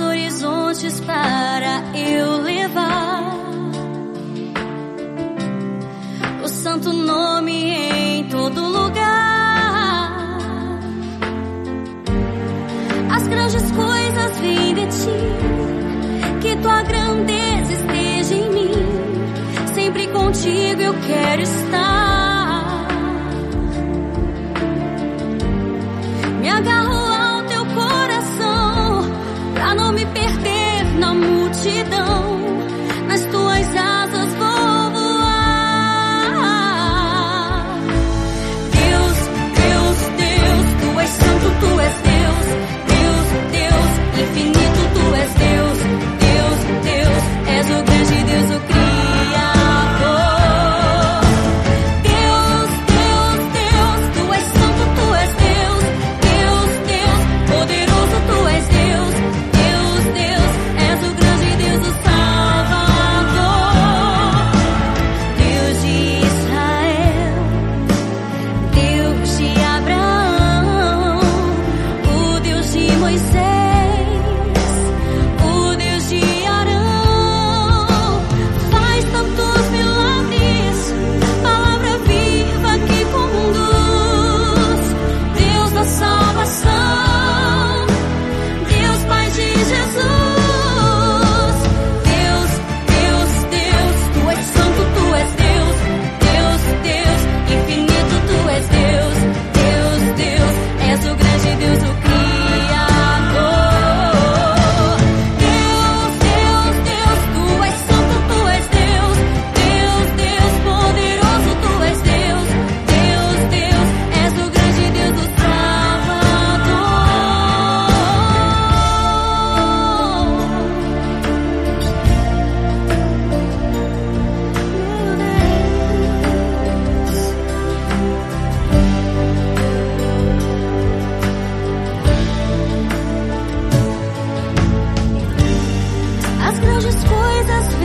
horizontes para eu levar o santo nome em todo lugar. As grandes coisas vêm de ti, que tua grandeza esteja em mim. Sempre contigo eu quero estar. Me agarro ao teu coração pra não me perder na multidão. Nas tuas asas vou voar. Deus, Deus, Deus, tu és santo, tu és Deus. Deus, Deus, infinito, tu és Deus. Deus, Deus, és o grande Deus, o Criador. Deus, Deus, Deus, tu és santo, tu és Deus. Deus, Deus, poderoso, tu és Deus. Deus, Deus, és o grande Deus, o Salvador. Deus de Israel, Deus de Abraão, o Deus de Moisés, o Deus de Arão. Faz tantos milagres, palavra viva que conduz. Deus da salvação, Deus Pai de Jesus. Deus, Deus, Deus, tu és santo, tu és Deus. Deus, Deus, infinito, tu és Deus. Deus, Deus, és o grande Deus, o Criador. Deus, Deus, Deus, tu és santo, tu és Deus. Deus, Deus, poderoso, tu és Deus. Deus, Deus, és o grande Deus, o Salvador. As grandes coisas